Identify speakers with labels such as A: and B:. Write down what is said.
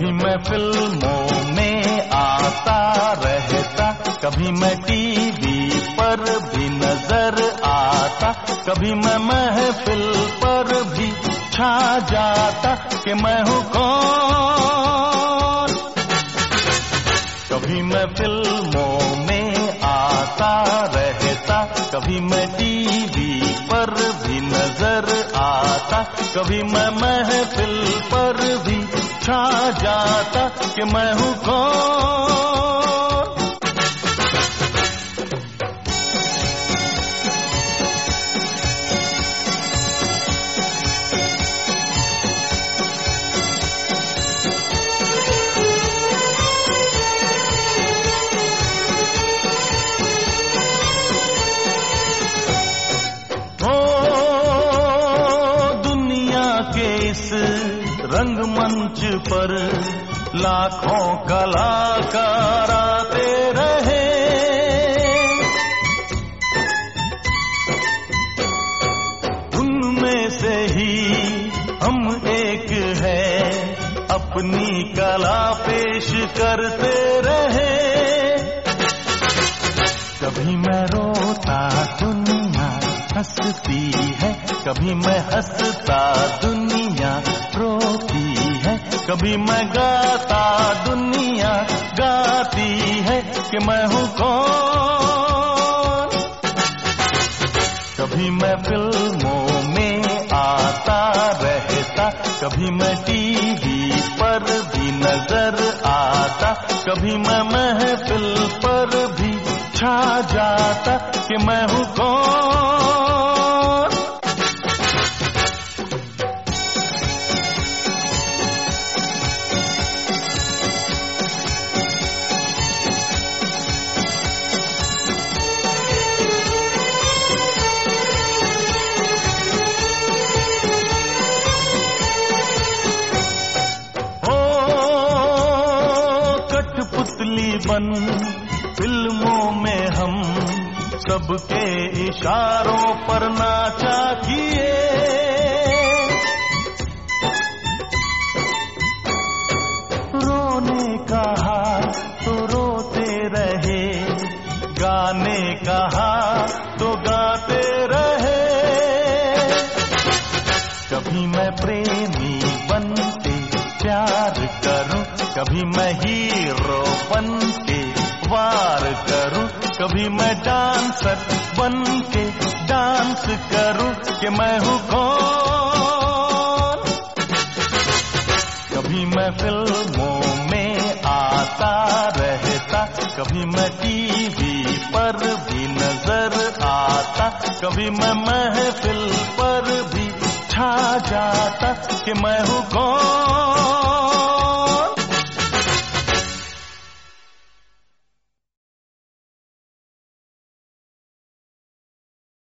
A: कभी मैं फिल्मों में आता रहता, कभी मैं टीवी पर भी नजर आता, कभी मैं महफिल पर भी छा जाता कि मैं हूँ कौन। कभी मैं फिल्मों में आता रहता, कभी मैं टीवी पर भी नजर आता, कभी मैं महफिल पर भी छा जाता कि मैं हूँ कौन। रंगमंच पर लाखों कलाकार आते रहे, उनमें से ही हम एक है, अपनी कला पेश करते रहे। कभी मैं रोता दुनिया हंसती है, कभी मैं हंसता दुनिया रोती है, कभी मैं गाता दुनिया गाती है कि मैं हूँ कौन। कभी मैं फिल्मों में आता रहता, कभी मैं टीवी पर भी नजर आता, कभी मैं महफिल पर भी छा जाता कि मैं हूँ कौन। कठपुतली बन फिल्मों में हम सबके इशारों पर नाचा किए, रोने कहा तो रोते रहे, गाने कहा तो गाते रहे। कभी मैं प्रेमी बन के प्यार करूं, कभी मैं हीरो बन के वार करूं, कभी मैं डांसर बन के डांस करूं कि मैं हूँ कौन। कभी मैं फिल्मों में आता रहता, कभी मैं टीवी पर भी नजर आता, कभी मैं महफिल पर भी छा जाता कि मैं हूँ कौन।